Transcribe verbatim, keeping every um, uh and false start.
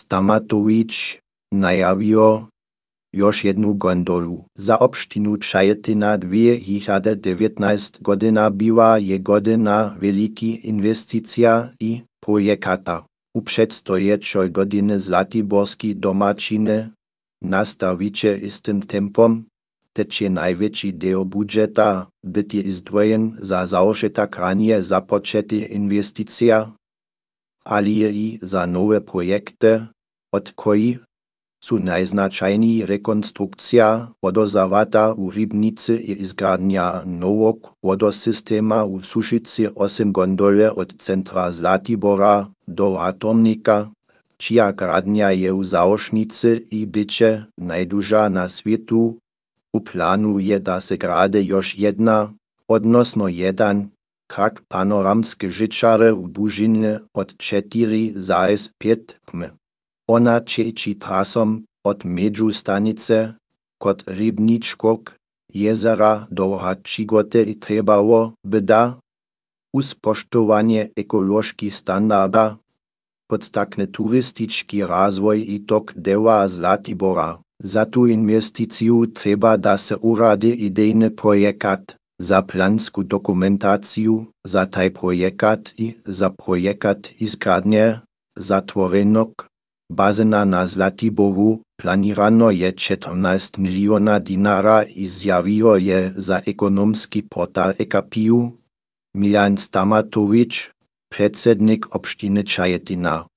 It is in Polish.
Stamatović najavio još jednu gondolu. Za opštinu Čajetina dvě hiljade devětnásť godina biva je godina veliki investicija i projekata. U předstojećoj godine zlatiborski domaćine nastaviće istim tempom, te će najveći deo budžeta biti izdvojen za završetak ranije započetih investicija, ali i za nove projekte, od kojih su najznačajniji rekonstrukcija vodozavata u Ribnici i izgradnja novog vodosistema u Sušici osam gondole od centra Zlatibora do Atomnika, čija gradnja je u završnici i biće najduža na svijetu. U planu je da se grade još jedna, odnosno jedan, krak panoramske žičare u dužini od četiri zarez pět kilometrů. Ona će ići trasom od međustanice kod Ribničkog jezera do Račigote i trebalo by da, uz poštovanje ekoloških standarda, podstakne turistički razvoj i tok dela Zlatibora. Za tu investiciju treba da se uradi idejni projekat, za plansku dokumentaciju za taj projekat i za projekat izgradnje zatvorenog bazena na Zlatiboru planirano je četrnaest miliona dinara, izjavio je za ekonomski portal Ekapiju Milan Stamatović, predsjednik opštine Čajetina.